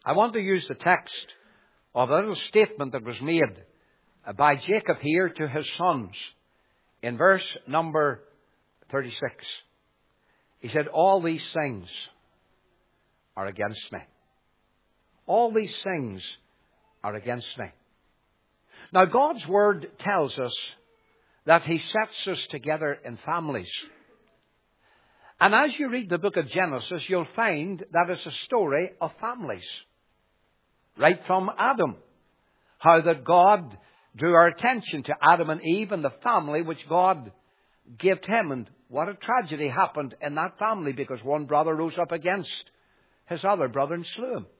I want to use the text of a little statement that was made by Jacob here to his sons in verse number 36. He said, all these things are against me. All these things are against me. Now, God's Word tells us that He sets us together in families. And as you read the book of Genesis, you'll find that it's a story of families. Right from Adam. How that God drew our attention to Adam and Eve and the family which God gave to him. And what a tragedy happened in that family because one brother rose up against his other brother and slew him.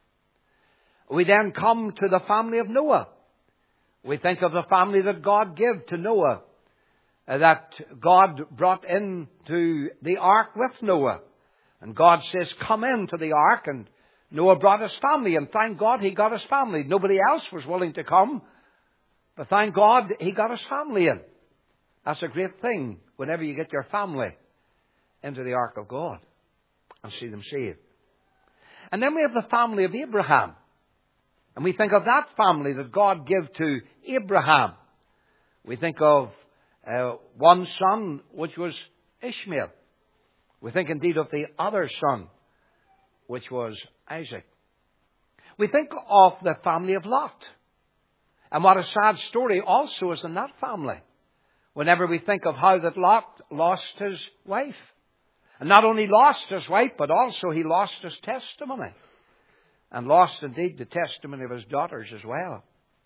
We then come to the family of Noah. We think of the family that God gave to Noah, that God brought into the ark with Noah. And God says, come into the ark. And Noah brought his family. And thank God he got his family. Nobody else was willing to come. But thank God he got his family in. That's a great thing whenever you get your family into the ark of God and see them saved. And then we have the family of Abraham. And we think of that family that God gave to Abraham. We think of one son, which was Ishmael. We think indeed of the other son, which was Isaac. We think of the family of Lot. And what a sad story also is in that family. Whenever we think of how that Lot lost his wife. And not only lost his wife, but also he lost his testimony. And lost indeed the testimony of his daughters as well.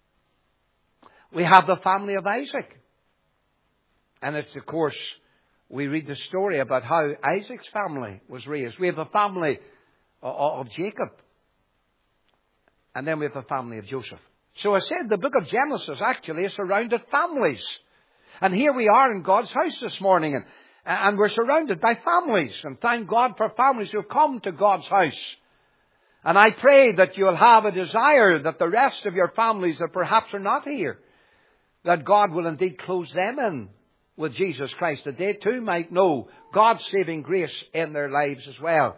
We have the family of Isaac. And it's, of course, we read the story about how Isaac's family was raised. We have the family of Jacob. And then we have the family of Joseph. So I said the book of Genesis actually is surrounded families. And here we are in God's house this morning. And we're surrounded by families. And thank God for families who have come to God's house. And I pray that you'll have a desire that the rest of your families that perhaps are not here, that God will indeed close them in with Jesus Christ, that they too might know God's saving grace in their lives as well.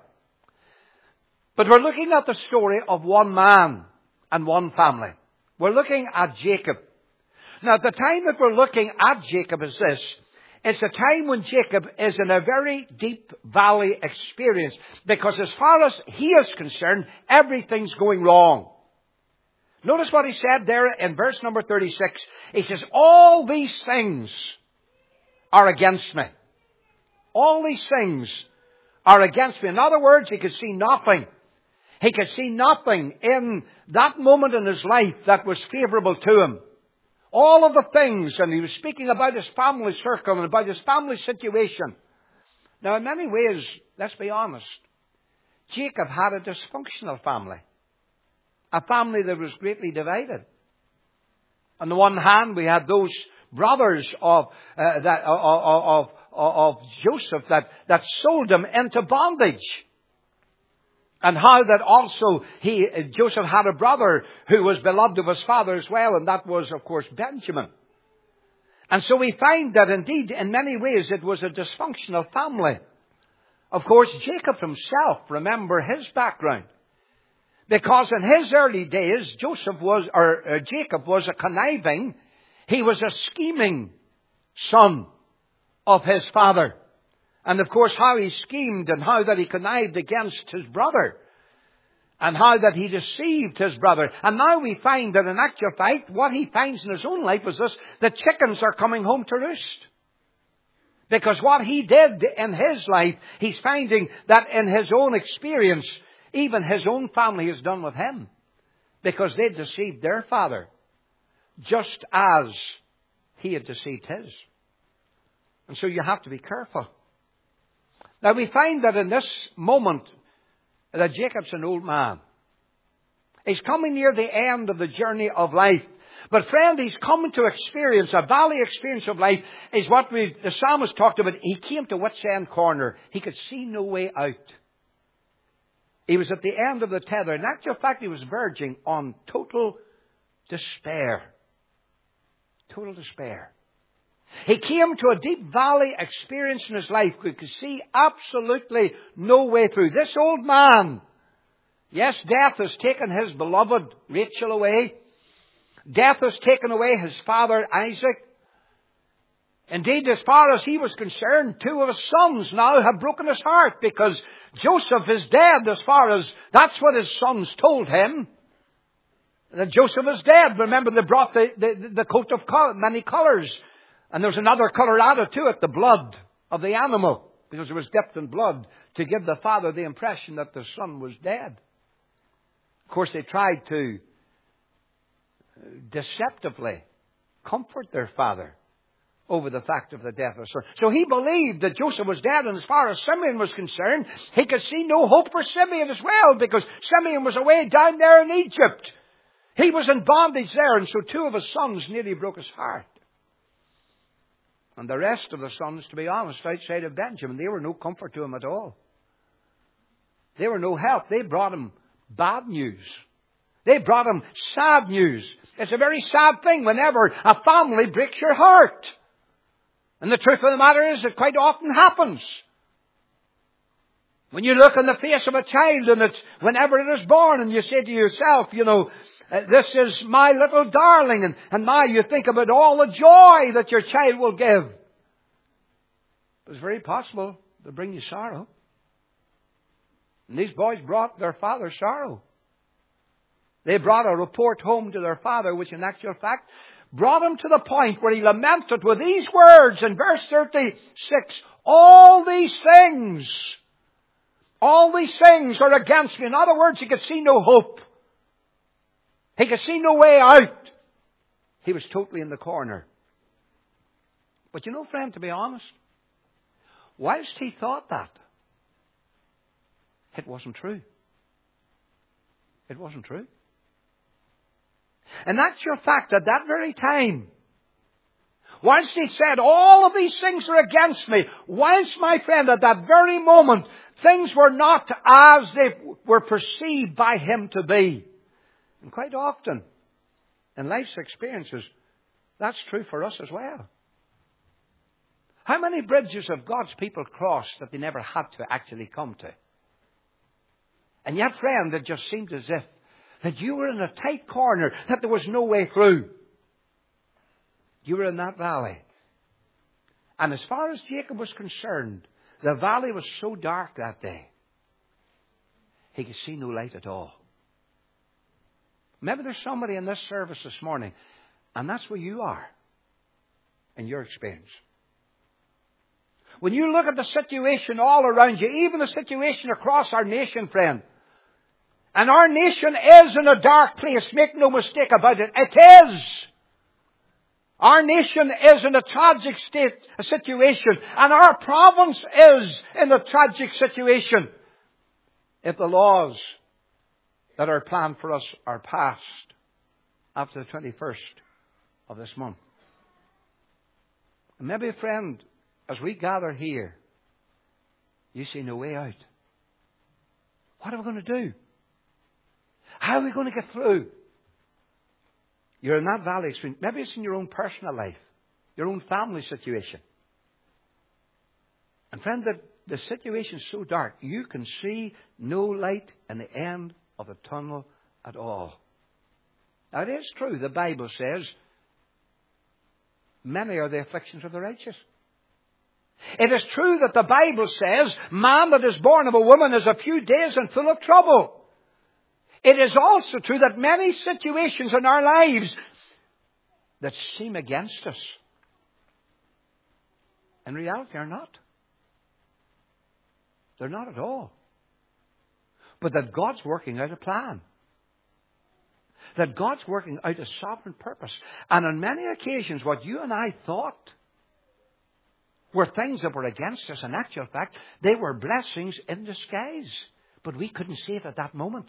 But we're looking at the story of one man and one family. We're looking at Jacob. Now, the time that we're looking at Jacob is this. It's a time when Jacob is in a very deep valley experience. Because as far as he is concerned, everything's going wrong. Notice what he said there in verse number 36. He says, all these things are against me. All these things are against me. In other words, he could see nothing. He could see nothing in that moment in his life that was favorable to him. All of the things, and he was speaking about his family circle and about his family situation. Now, in many ways, let's be honest, Jacob had a dysfunctional family. A family that was greatly divided. On the one hand, we had those brothers of Joseph that sold him into bondage. And how that also Joseph had a brother who was beloved of his father as well, and that was, of course, Benjamin. And so we find that indeed, in many ways, it was a dysfunctional family. Of course, Jacob himself, remember his background. Because in his early days, Jacob was a conniving, he was a scheming son of his father. And of course, how he schemed and how that he connived against his brother. And how that he deceived his brother. And now we find that in actual fact, what he finds in his own life is this: the chickens are coming home to roost. Because what he did in his life, he's finding that in his own experience, even his own family has done with him. Because they deceived their father. Just as he had deceived his. And so you have to be careful. Now we find that in this moment that Jacob's an old man. He's coming near the end of the journey of life. But friend, he's coming to experience, a valley experience of life is what the psalmist talked about. He came to wit's end corner. He could see no way out. He was at the end of the tether. In actual fact, he was verging on total despair. Total despair. He came to a deep valley experience in his life. He could see absolutely no way through. This old man Yes, death has taken his beloved Rachel away. Death has taken away his father Isaac. Indeed, as far as he was concerned, 2 of his sons now have broken his heart because Joseph is dead, as far as that's what his sons told him. That Joseph is dead. Remember, they brought the coat of many colors. And there was another color added to it, the blood of the animal, because it was dipped in blood to give the father the impression that the son was dead. Of course, they tried to deceptively comfort their father over the fact of the death of his son. So he believed that Joseph was dead, and as far as Simeon was concerned, he could see no hope for Simeon as well, because Simeon was away down there in Egypt. He was in bondage there, and so 2 of his sons nearly broke his heart. And the rest of the sons, to be honest, outside of Benjamin, they were no comfort to him at all. They were no help. They brought him bad news. They brought him sad news. It's a very sad thing whenever a family breaks your heart. And the truth of the matter is, it quite often happens. When you look in the face of a child, and it's whenever it is born, and you say to yourself, this is my little darling, and now you think about all the joy that your child will give. It's very possible to bring you sorrow. And these boys brought their father sorrow. They brought a report home to their father, which in actual fact brought him to the point where he lamented with these words in verse 36, all these things are against me. In other words, he could see no hope. He could see no way out. He was totally in the corner. But friend, to be honest, whilst he thought that, it wasn't true. It wasn't true. And that's your fact at that very time. Whilst he said, all of these things are against me, whilst, my friend, at that very moment, things were not as they were perceived by him to be. And quite often, in life's experiences, that's true for us as well. How many bridges have God's people crossed that they never had to actually come to? And yet, friend, it just seemed as if that you were in a tight corner, that there was no way through. You were in that valley. And as far as Jacob was concerned, the valley was so dark that day, he could see no light at all. Maybe there's somebody in this service this morning, and that's where you are in your experience. When you look at the situation all around you, even the situation across our nation, friend, and our nation is in a dark place, make no mistake about it. It is. Our nation is in a tragic situation, and our province is in a tragic situation if the laws that are planned for us are passed after the 21st of this month. And maybe, friend, as we gather here, you see no way out. What are we going to do? How are we going to get through? You're in that valley experience. Maybe it's in your own personal life, your own family situation. And friend, the situation is so dark, you can see no light in the end of the tunnel at all. Now, it is true, the Bible says, many are the afflictions of the righteous. It is true that the Bible says, man that is born of a woman is a few days and full of trouble. It is also true that many situations in our lives that seem against us, in reality are not. They're not at all. But that God's working out a plan. That God's working out a sovereign purpose. And on many occasions, what you and I thought were things that were against us, in actual fact, they were blessings in disguise. But we couldn't see it at that moment.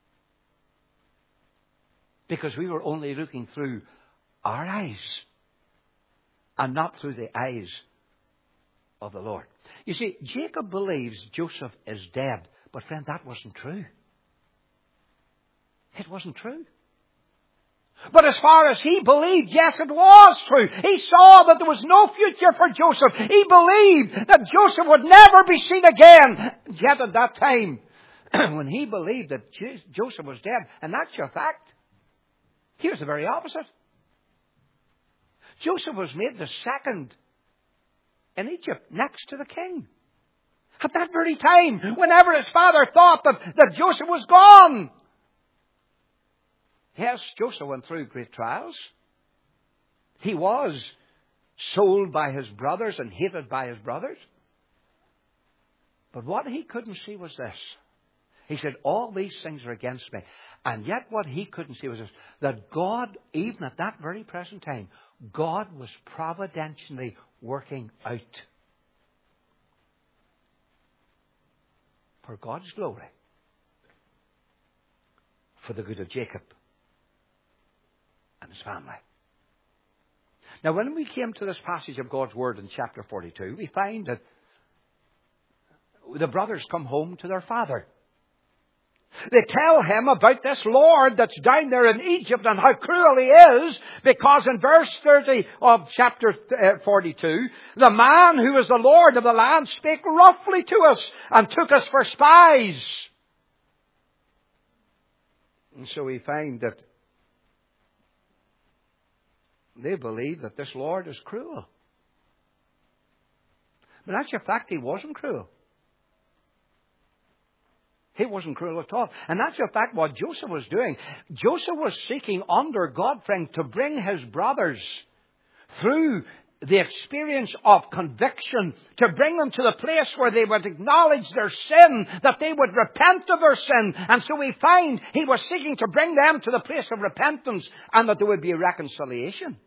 Because we were only looking through our eyes and not through the eyes of the Lord. You see, Jacob believes Joseph is dead. But friend, that wasn't true. It wasn't true. But as far as he believed, yes, it was true. He saw that there was no future for Joseph. He believed that Joseph would never be seen again. Yet at that time, when he believed that Joseph was dead, and that's your fact, here's the very opposite. Joseph was made the second in Egypt, next to the king. At that very time, whenever his father thought that Joseph was gone. Yes, Joseph went through great trials. He was sold by his brothers and hated by his brothers. But what he couldn't see was this. He said, all these things are against me. And yet what he couldn't see was this, that God, even at that very present time, God was providentially working out for God's glory, for the good of Jacob and his family. Now, when we came to this passage of God's Word in chapter 42, we find that the brothers come home to their father. They tell him about this Lord that's down there in Egypt and how cruel he is, because in verse 30 of chapter 42, the man who was the Lord of the land spake roughly to us and took us for spies. And so we find that they believe that this Lord is cruel. But in actual fact, he wasn't cruel. He wasn't cruel at all. And that's in fact what Joseph was doing. Joseph was seeking under God, friend, to bring his brothers through the experience of conviction, to bring them to the place where they would acknowledge their sin, that they would repent of their sin. And so we find he was seeking to bring them to the place of repentance and that there would be a reconciliation.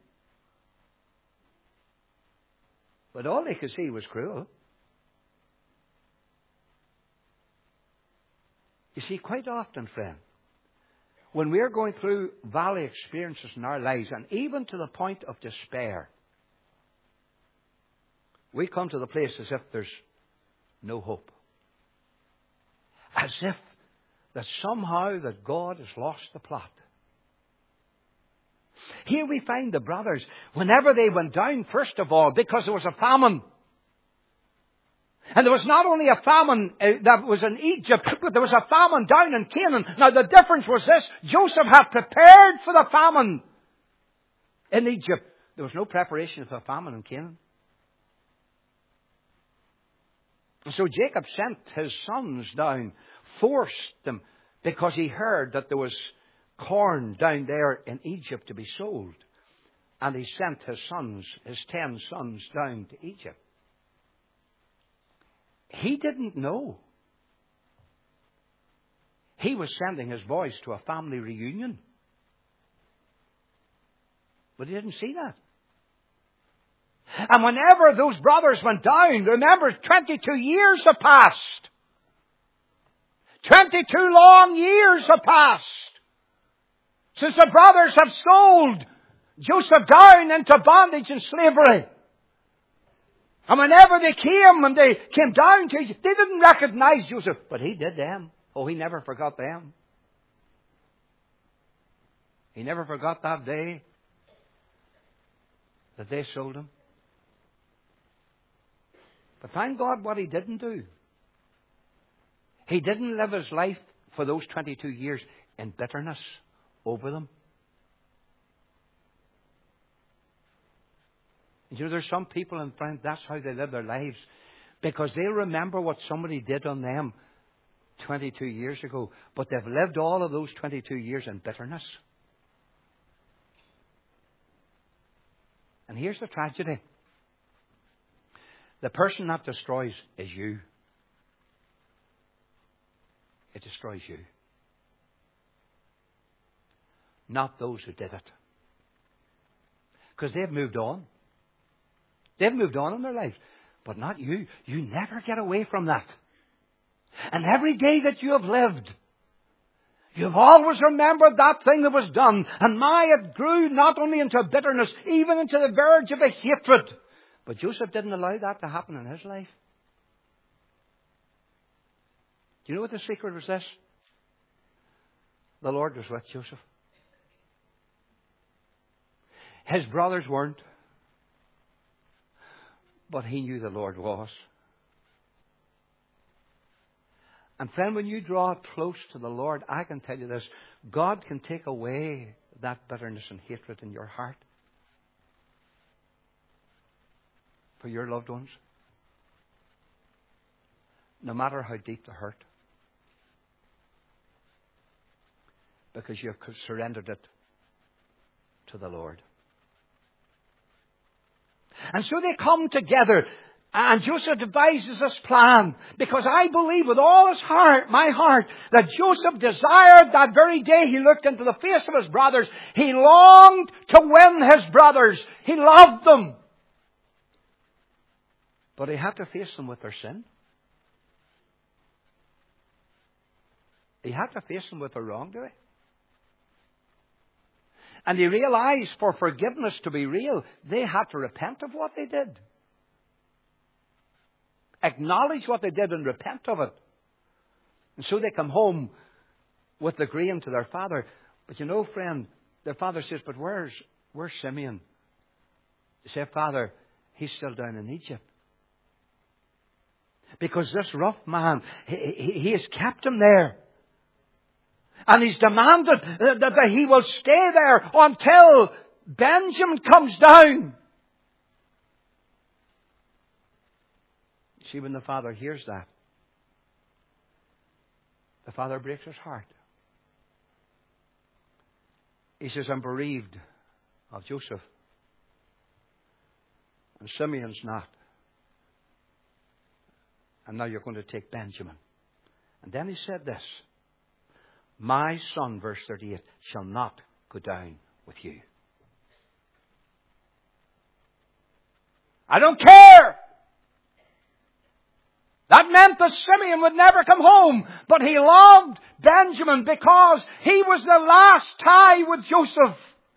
But all they could see was cruel. You see, quite often, friend, when we're going through valley experiences in our lives, and even to the point of despair, we come to the place as if there's no hope. As if that somehow that God has lost the plot. Here we find the brothers, whenever they went down, first of all, because there was a famine. And there was not only a famine that was in Egypt, but there was a famine down in Canaan. Now the difference was this: Joseph had prepared for the famine in Egypt. There was no preparation for the famine in Canaan. And so Jacob sent his sons down, forced them, because he heard that there was corn down there in Egypt to be sold. And he sent his sons, his 10 sons, down to Egypt. He didn't know. He was sending his boys to a family reunion. But he didn't see that. And whenever those brothers went down, remember, 22 years have passed. 22 long years have passed since the brothers have sold Joseph down into bondage and slavery. And whenever they came down to Egypt, they didn't recognize Joseph, but he did them. Oh, he never forgot them. He never forgot that day that they sold him. But thank God what he didn't do. He didn't live his life for those 22 years in bitterness over them. You know, there's some people, and friends, that's how they live their lives. Because they remember what somebody did on them 22 years ago. But they've lived all of those 22 years in bitterness. And here's the tragedy. The person that destroys is you. It destroys you. Not those who did it. Because they've moved on. They've moved on in their lives. But not you. You never get away from that. And every day that you have lived, you've always remembered that thing that was done. And it grew not only into bitterness, even into the verge of a hatred. But Joseph didn't allow that to happen in his life. Do you know what the secret was this? The Lord was with Joseph. His brothers weren't. But he knew the Lord was. And friend, when you draw close to the Lord, I can tell you this, God can take away that bitterness and hatred in your heart for your loved ones. No matter how deep the hurt. Because you've surrendered it to the Lord. And so they come together. And Joseph devises this plan. Because I believe with all his heart, my heart, that Joseph desired that very day he looked into the face of his brothers. He longed to win his brothers. He loved them. But he had to face them with their sin. He had to face them with their wrongdoing. And he realized for forgiveness to be real, they had to repent of what they did. Acknowledge what they did and repent of it. And so they come home with the grain to their father. But you know, friend, their father says, but where's Simeon? They say, Father, he's still down in Egypt. Because this rough man, he has kept him there. And he's demanded that he will stay there until Benjamin comes down. See, when the father hears that, the father breaks his heart. He says, I'm bereaved of Joseph. And Simeon's not. And now you're going to take Benjamin. And then he said this, my son, verse 38, shall not go down with you. I don't care. That meant that Simeon would never come home. But he loved Benjamin because he was the last tie with Joseph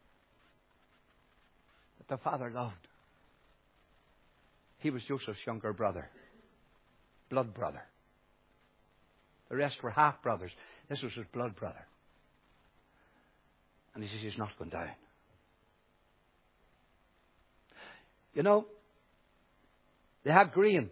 that the father loved. He was Joseph's younger brother. Blood brother. The rest were half brothers. This was his blood brother. And he says he's not going down. You know, they had grain.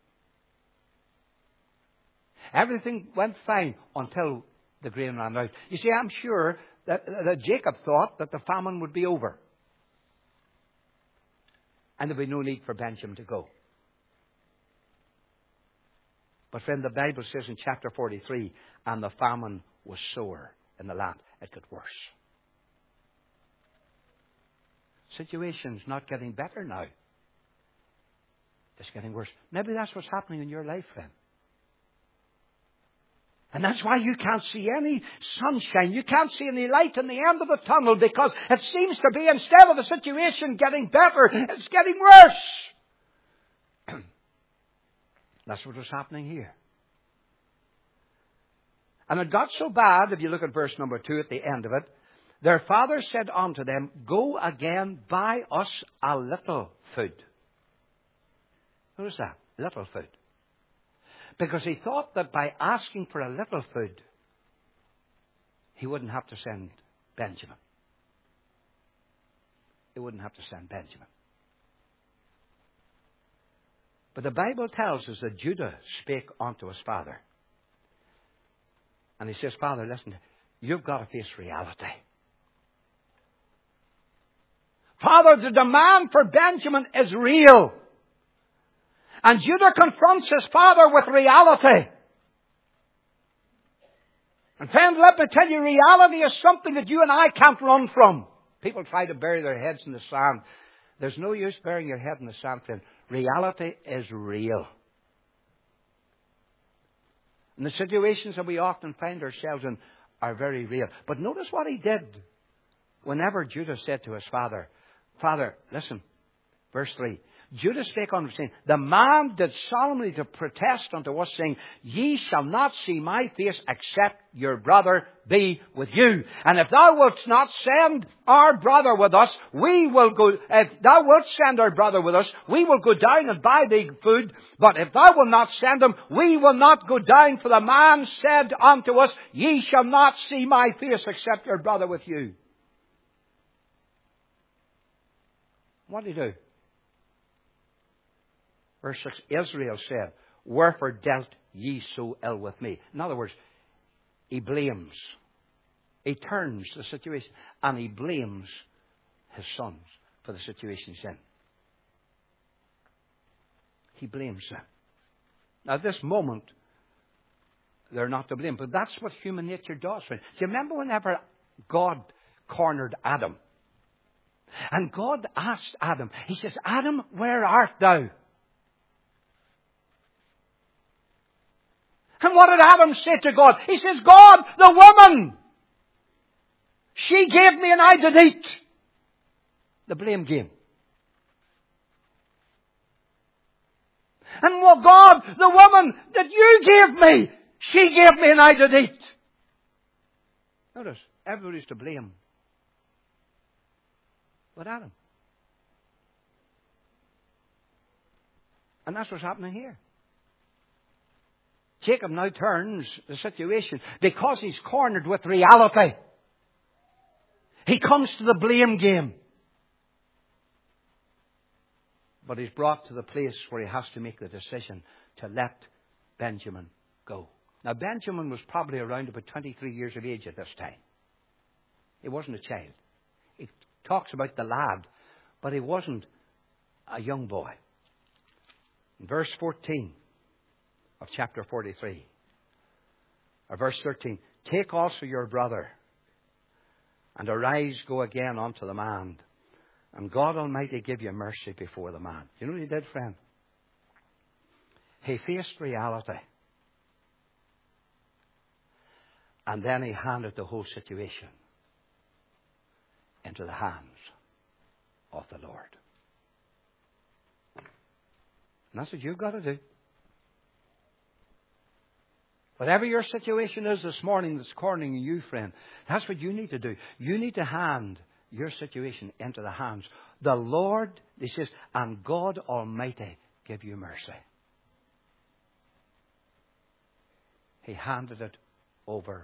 Everything went fine until the grain ran out. You see, I'm sure that Jacob thought that the famine would be over. And there'd be no need for Benjamin to go. But friend, the Bible says in chapter 43, and the famine was sore in the land. It got worse. Situation's not getting better now. It's getting worse. Maybe that's what's happening in your life, friend. And that's why you can't see any sunshine. You can't see any light in the end of the tunnel, because it seems to be, instead of the situation getting better, it's getting worse. That's what was happening here. And it got so bad, if you look at verse number 2 at the end of it, their father said unto them, go again, buy us a little food. What is that? Little food. Because he thought that by asking for a little food, he wouldn't have to send Benjamin. He wouldn't have to send Benjamin. But the Bible tells us that Judah spake unto his father. And he says, Father, listen, you've got to face reality. Father, the demand for Benjamin is real. And Judah confronts his father with reality. And friend, let me tell you, reality is something that you and I can't run from. People try to bury their heads in the sand. There's no use burying your head in the sand, friend. Reality is real. And the situations that we often find ourselves in are very real. But notice what he did whenever Judah said to his father, Father, listen, verse 3. Judah spake unto him, saying, the man did solemnly to protest unto us, saying, ye shall not see my face except your brother be with you. And if thou wilt not send our brother with us, we will go. If thou wilt send our brother with us, we will go down and buy thee food. But if thou wilt not send him, we will not go down. For the man said unto us, ye shall not see my face except your brother with you. What did he do? Verse 6, Israel said, wherefore dealt ye so ill with me? In other words, he blames. He turns the situation and he blames his sons for the situation he's in. He blames them. Now, at this moment, they're not to blame, but that's what human nature does. Do you remember whenever God cornered Adam? And God asked Adam, he says, Adam, where art thou? And what did Adam say to God? He says, God, the woman, she gave me and I did eat. The blame game. And well, God, the woman that you gave me, she gave me and I did eat. Notice, everybody's to blame but Adam. And that's what's happening here. Jacob now turns the situation because he's cornered with reality. He comes to the blame game. But he's brought to the place where he has to make the decision to let Benjamin go. Now, Benjamin was probably around about 23 years of age at this time. He wasn't a child. It talks about the lad, but he wasn't a young boy. In verse 14 of chapter 43, or verse 13, take also your brother, and arise, go again unto the man, and God Almighty give you mercy before the man. You know what he did, friend? He faced reality. And then he handed the whole situation into the hands of the Lord. And that's what you've got to do. Whatever your situation is this morning that's cornering you, friend, that's what you need to do. You need to hand your situation into the hands. The Lord, he says, and God Almighty give you mercy. He handed it over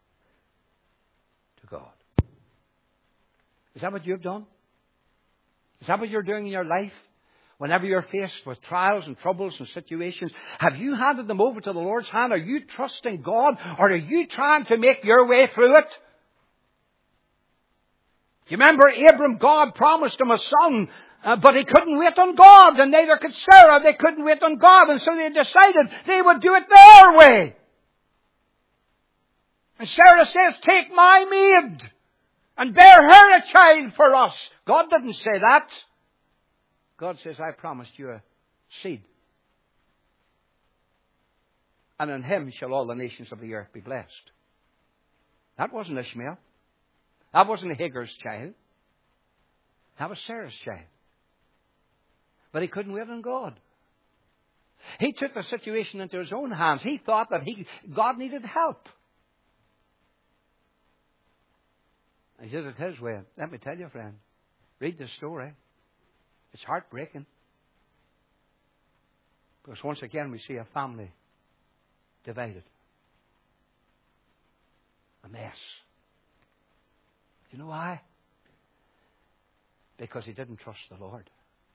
to God. Is that what you've done? Is that what you're doing in your life? Whenever you're faced with trials and troubles and situations, have you handed them over to the Lord's hand? Are you trusting God, or are you trying to make your way through it? You remember Abram, God promised him a son, but he couldn't wait on God, and neither could Sarah. They couldn't wait on God, and so they decided they would do it their way. And Sarah says, take my maid and bear her a child for us. God didn't say that. God says, I promised you a seed. And in him shall all the nations of the earth be blessed. That wasn't Ishmael. That wasn't Hagar's child. That was Sarah's child. But he couldn't wait on God. He took the situation into his own hands. He thought that God needed help. He did it his way. Let me tell you, friend, read the story. It's heartbreaking. Because once again we see a family divided. A mess. Do you know why? Because he didn't trust the Lord.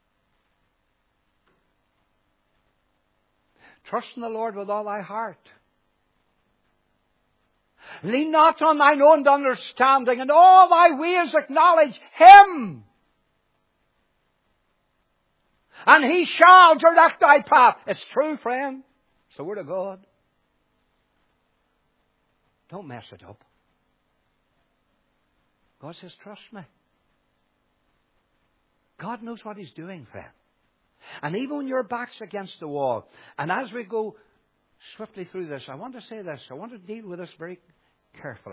Trust in the Lord with all thy heart. Lean not on thine own understanding, and all thy ways acknowledge him. And he shall direct thy path. It's true, friend. It's the word of God. Don't mess it up. God says, trust me. God knows what he's doing, friend. And even when your back's against the wall, and as we go swiftly through this, I want to say this. I want to deal with this very carefully.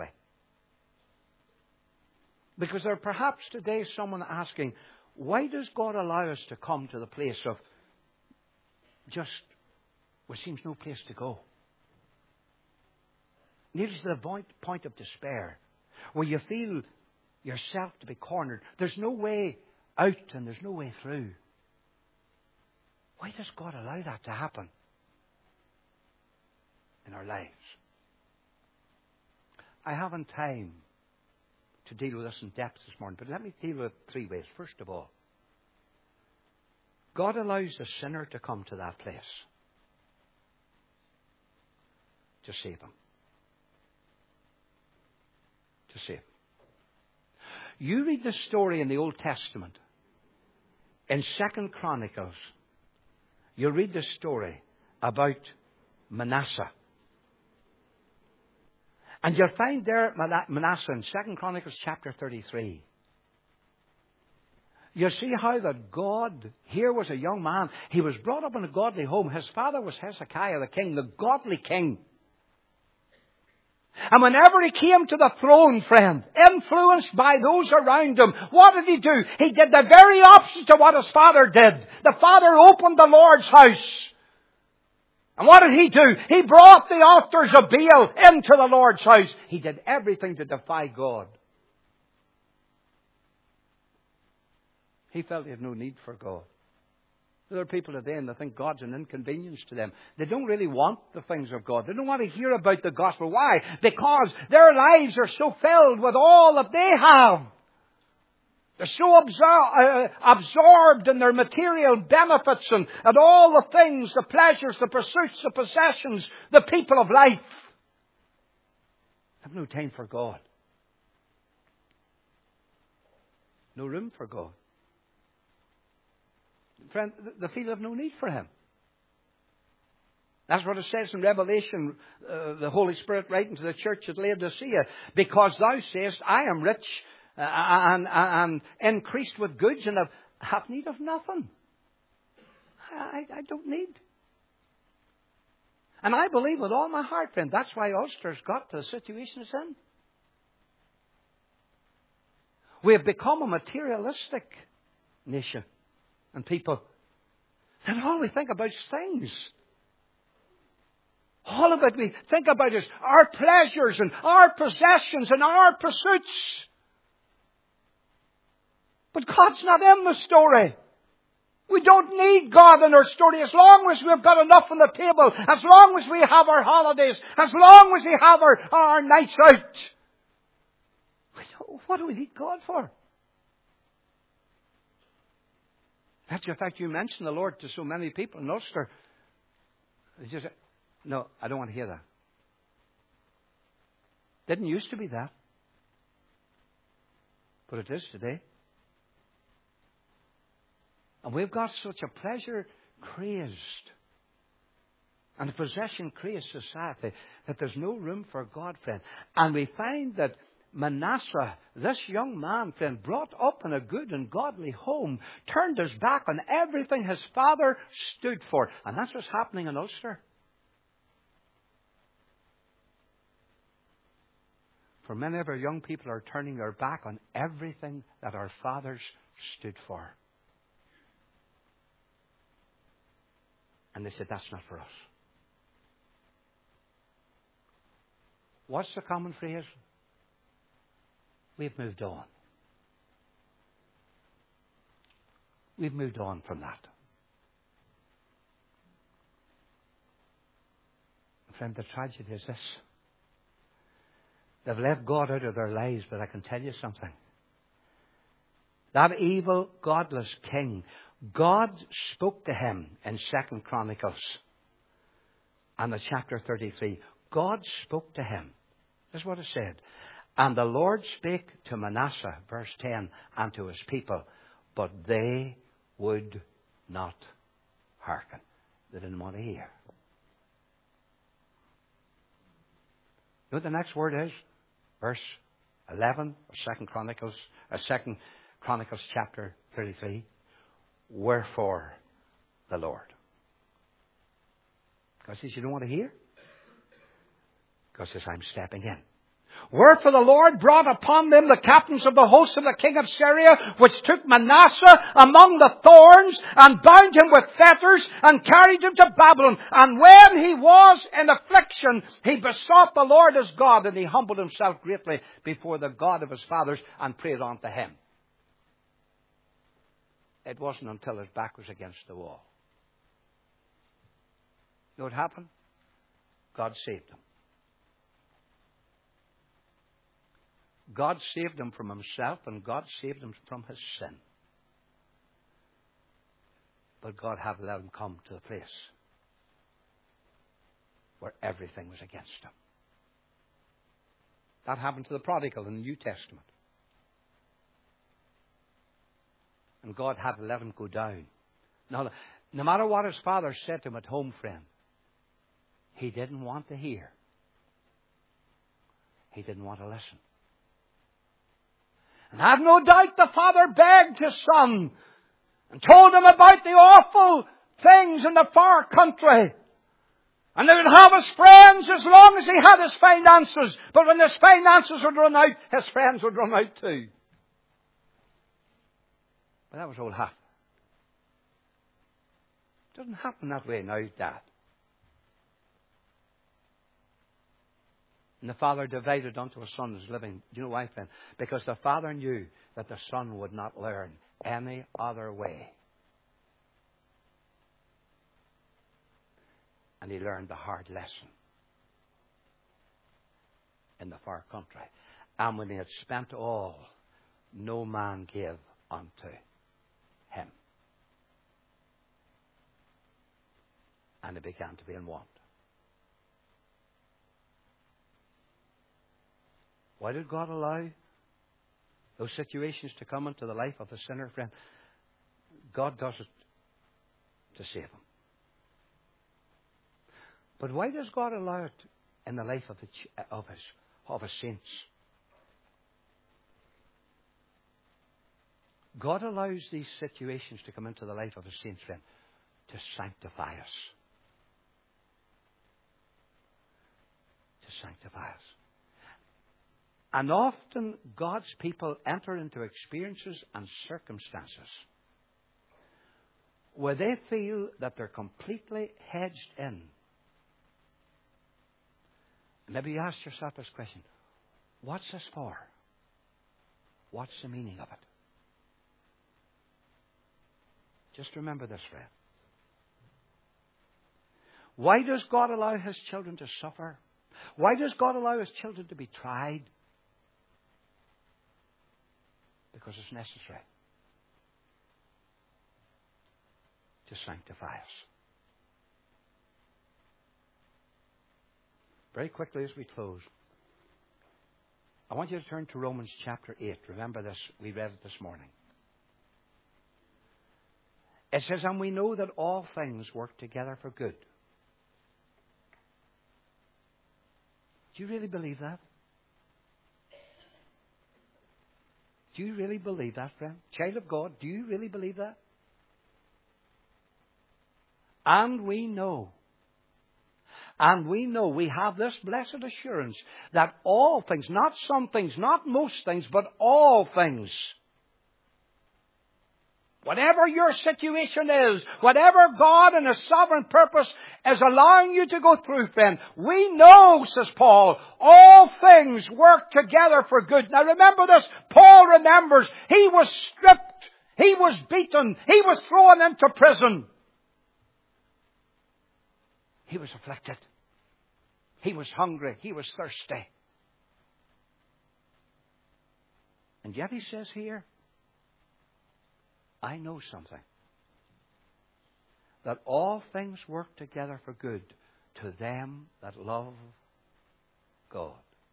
Because there perhaps today is someone asking, why does God allow us to come to the place of just where seems no place to go? Nearly to the point of despair, where you feel yourself to be cornered. There's no way out and there's no way through. Why does God allow that to happen in our lives? I haven't time to deal with this in depth this morning, but let me deal with it three ways. First of all, God allows the sinner to come to that place. to save him. To save him. You read the story in the Old Testament. In 2 Chronicles, you read the story about Manasseh. And you'll find there Manasseh in 2 Chronicles chapter 33. You see how that God, here was a young man. He was brought up in a godly home. His father was Hezekiah the king, the godly king. And whenever he came to the throne, friend, influenced by those around him, what did he do? He did the very opposite of what his father did. The father opened the Lord's house. And what did he do? He brought the altars of Baal into the Lord's house. He did everything to defy God. He felt he had no need for God. There are people today and they think God's an inconvenience to them. They don't really want the things of God. They don't want to hear about the gospel. Why? Because their lives are so filled with all that they have. They're so absorbed in their material benefits and all the things, the pleasures, the pursuits, the possessions, the people of life. They have no time for God. No room for God. Friend, they feel they have no need for Him. That's what it says in Revelation, the Holy Spirit writing to the church at Laodicea. Because thou sayest, I am rich and increased with goods and have need of nothing. I don't need. And I believe with all my heart, friend, that's why Ulster's got to the situation it's in. We have become a materialistic nation. And people, and all we think about is things. All of it we think about is our pleasures and our possessions and our pursuits. But God's not in the story. We don't need God in our story as long as we've got enough on the table, as long as we have our holidays, as long as we have our nights out. What do we need God for? That's the fact you mentioned the Lord to so many people in Ulster. They just say, no, I don't want to hear that. Didn't used to be that. But it is today. And we've got such a pleasure-crazed and a possession-crazed society that there's no room for God, friend. And we find that Manasseh, this young man, friend, brought up in a good and godly home, turned his back on everything his father stood for. And that's what's happening in Ulster. For many of our young people are turning their back on everything that our fathers stood for. And they said, that's not for us. What's the common phrase? We've moved on. We've moved on from that. Friend, the tragedy is this. They've left God out of their lives, but I can tell you something. That evil, godless king, God spoke to him in 2 Chronicles and the chapter 33. God spoke to him. This is what it said. And the Lord spake to Manasseh, verse 10, and to his people, but they would not hearken. They didn't want to hear. You know what the next word is? Verse 11 of 2 Chronicles chapter 33. Wherefore the Lord. God says, you don't want to hear? God says, I'm stepping in. Wherefore the Lord brought upon them the captains of the host of the king of Syria, which took Manasseh among the thorns, and bound him with fetters, and carried him to Babylon. And when he was in affliction, he besought the Lord his God, and he humbled himself greatly before the God of his fathers, and prayed unto him. It wasn't until his back was against the wall. You know what happened? God saved him. God saved him from himself, and God saved him from his sin. But God had let him come to a place where everything was against him. That happened to the prodigal in the New Testament. And God had to let him go down. Now, no matter what his father said to him at home, friend, he didn't want to hear. He didn't want to listen. And I have no doubt the father begged his son and told him about the awful things in the far country. And he would have his friends as long as he had his finances. But when his finances would run out, his friends would run out too. But that was old hat. It doesn't happen that way now, Dad. And the father divided unto his son his living. Do you know why, friend? Because the father knew that the son would not learn any other way. And he learned the hard lesson in the far country. And when he had spent all, no man gave unto him. And he began to be in want. Why did God allow those situations to come into the life of a sinner, friend? God does it to save him. But why does God allow it in the life of his saints? God allows these situations to come into the life of his saints, friend, to sanctify us. To sanctify us. And often God's people enter into experiences and circumstances where they feel that they're completely hedged in. Maybe you ask yourself this question: what's this for? What's the meaning of it? Just remember this, friend. Why does God allow his children to suffer? Why does God allow his children to be tried? Because it's necessary to sanctify us. Very quickly as we close, I want you to turn to Romans chapter 8. Remember this, we read it this morning. It says, and we know that all things work together for good. Do you really believe that? Do you really believe that, friend? Child of God, do you really believe that? And we know, we have this blessed assurance that all things, not some things, not most things, but all things, whatever your situation is, whatever God in His sovereign purpose is allowing you to go through, friend, we know, says Paul, all things work together for good. Now remember this, Paul remembers, he was stripped, he was beaten, he was thrown into prison. He was afflicted. He was hungry. He was thirsty. And yet he says here, I know something. That all things work together for good to them that love God.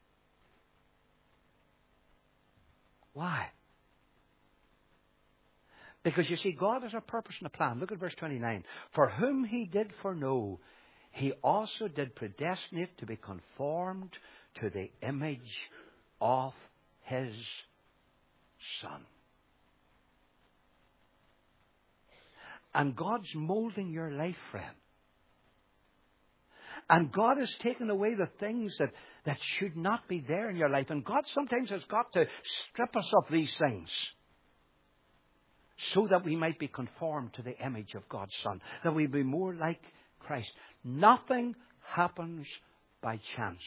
Why? Because you see, God has a purpose and a plan. Look at verse 29. For whom He did foreknow, He also did predestinate to be conformed to the image of His Son. And God's molding your life, friend. And God has taken away the things that should not be there in your life. And God sometimes has got to strip us of these things so that we might be conformed to the image of God's Son. That we be more like Christ. Nothing happens by chance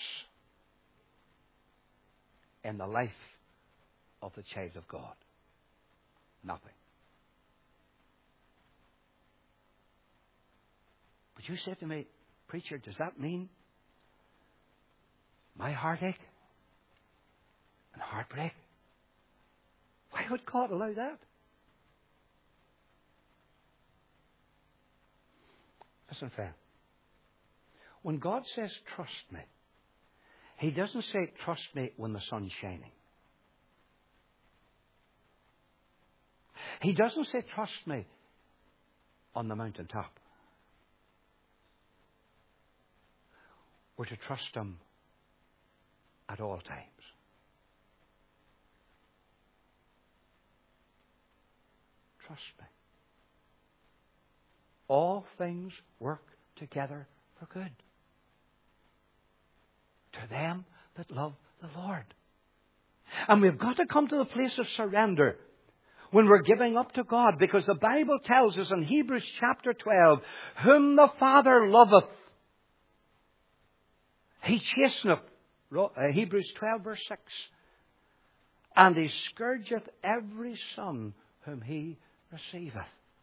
in the life of the child of God. Nothing. But you said to me, preacher, does that mean my heartache and heartbreak? Why would God allow that? Listen, friend. When God says, trust me, He doesn't say, trust me when the sun's shining. He doesn't say, trust me on the mountaintop. We're to trust Him at all times. Trust me. All things work together for good to them that love the Lord. And we've got to come to the place of surrender when we're giving up to God, because the Bible tells us in Hebrews chapter 12, whom the Father loveth, He chasteneth. Hebrews 12 verse 6. And He scourgeth every son whom He receiveth.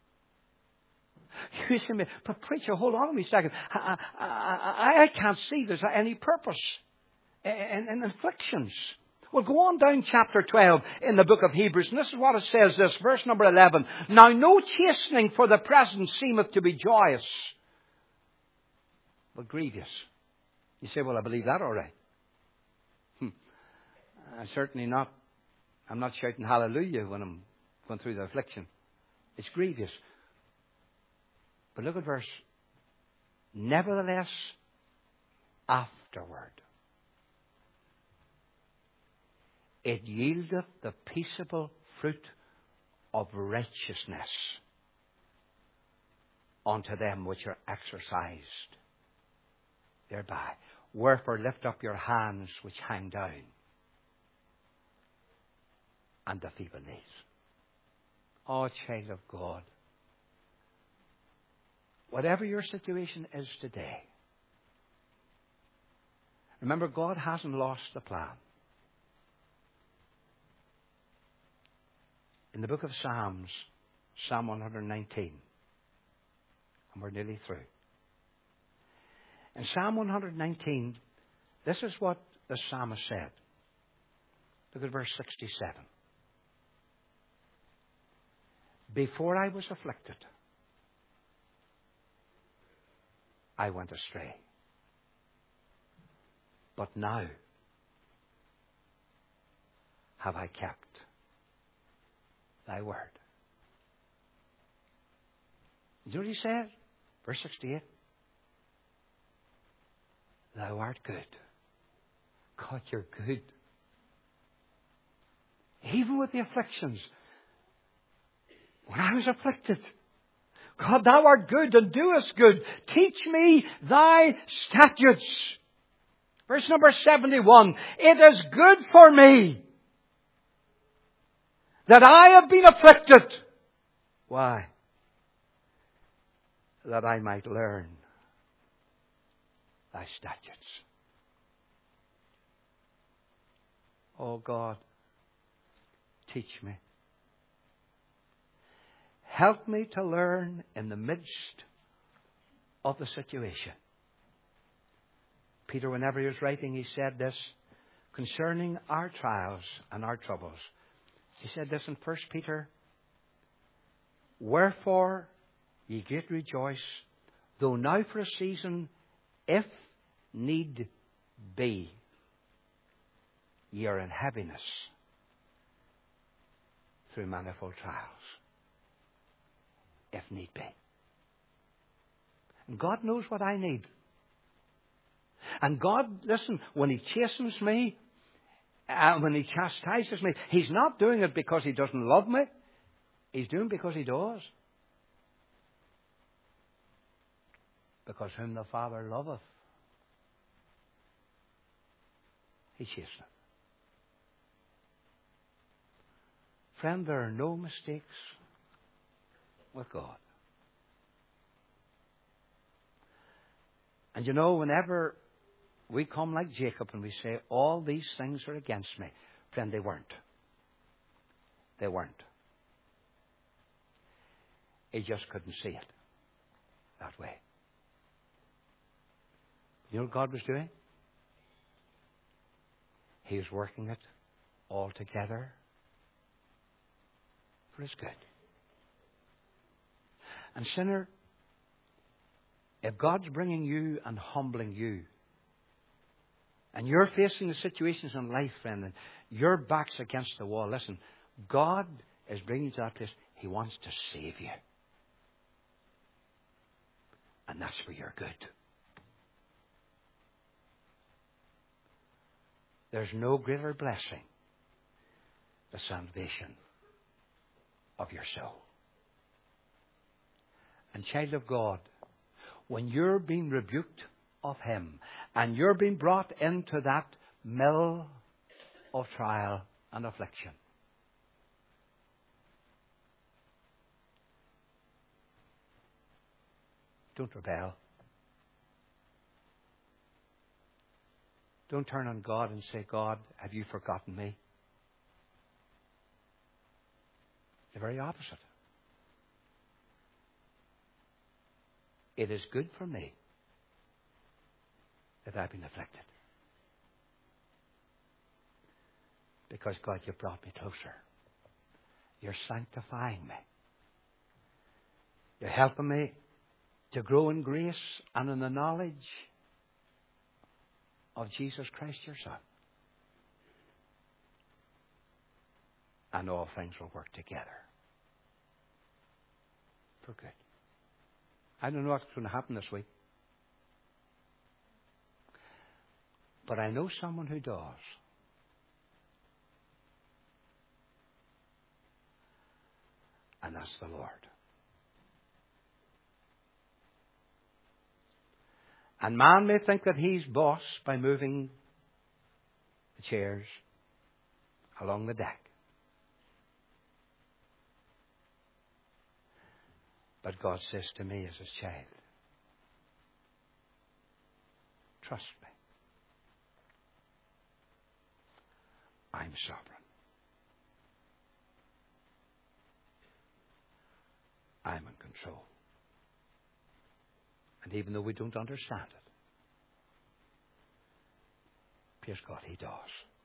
You say to me, but preacher, hold on a second. I can't see there's any purpose in afflictions. Well, go on down chapter 12 in the book of Hebrews, and this is what it says, this, verse number 11. Now no chastening for the present seemeth to be joyous, but grievous. You say, well, I believe that all right. I'm not shouting hallelujah when I'm going through the affliction. It's grievous. But look at verse. Nevertheless, afterward, it yieldeth the peaceable fruit of righteousness unto them which are exercised thereby. Wherefore lift up your hands which hang down, and the feeble knees. Oh, child of God, whatever your situation is today, remember, God hasn't lost the plan. In the book of Psalms, Psalm 119, and we're nearly through. In Psalm 119, this is what the psalmist said. Look at verse 67. Before I was afflicted, I went astray. But now have I kept Thy word. You know what he said? Verse 68. Thou art good. God, you're good. Even with the afflictions. When I was afflicted, God, Thou art good and doest good. Teach me Thy statutes. Verse number 71. It is good for me that I have been afflicted. Why? That I might learn Thy statutes. Oh God, teach me. Help me to learn in the midst of the situation. Peter, whenever he was writing, he said this concerning our trials and our troubles. He said this in 1 Peter. Wherefore ye greatly rejoice, though now for a season, if need be, ye are in heaviness through manifold trials. If need be. And God knows what I need. And God, listen, when He chastens me, when He chastises me, He's not doing it because He doesn't love me. He's doing it because He does. Because whom the Father loveth, He chasteneth. Friend, there are no mistakes with God. And you know, whenever we come like Jacob and we say, all these things are against me, friend, they weren't. They weren't. He just couldn't see it that way. You know what God was doing? He was working it all together for His good. And sinner, If God's bringing you and humbling you, and you're facing the situations in life, friend, and your back's against the wall, listen, God is bringing you to that place. He wants to save you. And that's for your good. There's no greater blessing than the salvation of your soul. And child of God, when you're being rebuked of Him and you're being brought into that mill of trial and affliction, don't rebel. Don't turn on God and say, God, have you forgotten me? The very opposite. It is good for me that I've been afflicted. Because, God, you've brought me closer. You're sanctifying me. You're helping me to grow in grace and in the knowledge of Jesus Christ, your Son. And all things will work together for good. I don't know what's going to happen this week. But I know someone who does. And that's the Lord. And man may think that he's boss by moving the chairs along the deck. But God says to me as His child, trust me. I'm sovereign. I'm in control. And even though we don't understand it, praise God, He does.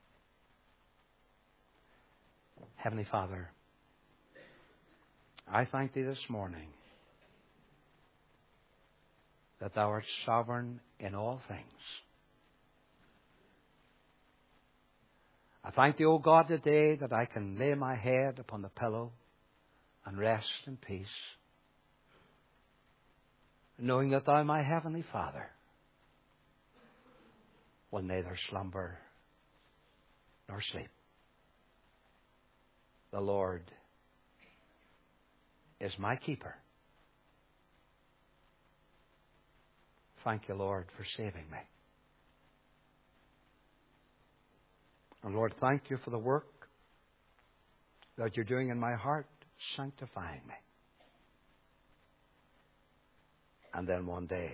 Heavenly Father, I thank Thee this morning that Thou art sovereign in all things. I thank Thee, O God, today that I can lay my head upon the pillow and rest in peace, knowing that Thou, my Heavenly Father, will neither slumber nor sleep. The Lord is my keeper. Thank You, Lord, for saving me. And Lord, thank You for the work that You're doing in my heart, sanctifying me. And then one day,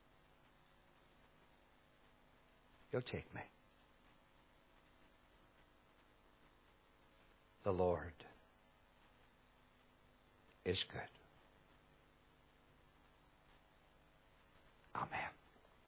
You'll take me. The Lord is good.